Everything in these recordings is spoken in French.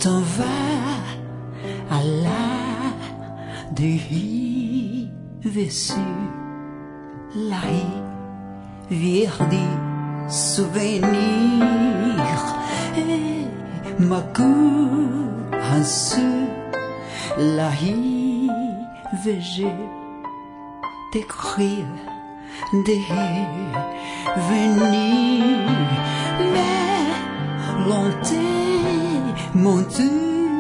t'en vas à la dérive sur la rivière des souvenirs et ma cour sur la rive j'ai d'écrire des venir mais lentement tu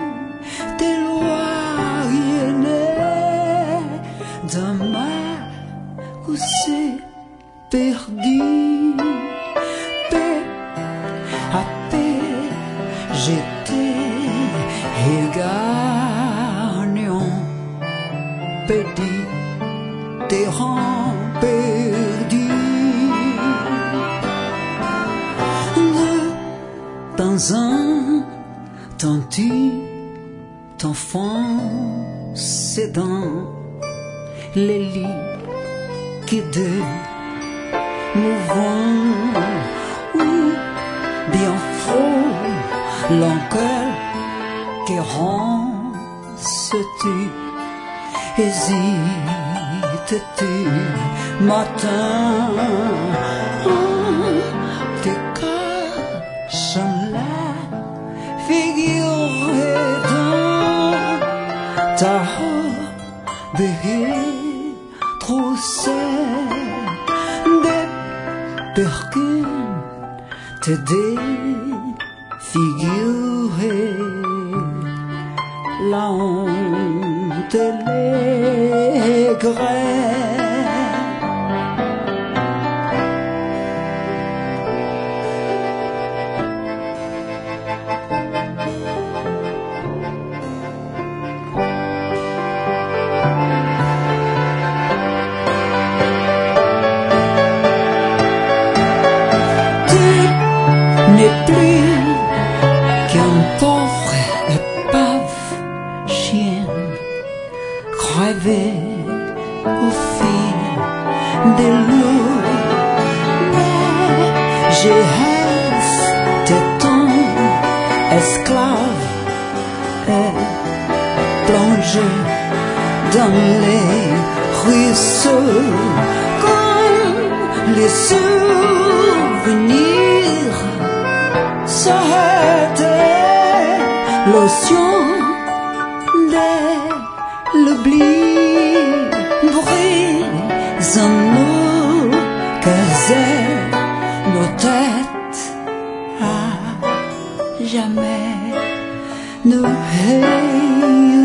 t'éloignes d'un mar où c'est perdu peu à peu j'étais gagnant perdu terrain perdu de temps en temps tu t'enfonces dans les liquides mouvants ou bien faux l'enquête qui rend-tu hésites-tu matin te cachant la figure dans ta robe troussée de percune te défigurer la honte les grès n'est plus qu'un pauvre épave chienne crevé au fil de l'eau mais j'ai resté ton esclave et plongé dans les ruisseaux comme les souvenirs c'était l'ocean de l'oubli brisant nos cœurs et nos têtes à jamais nous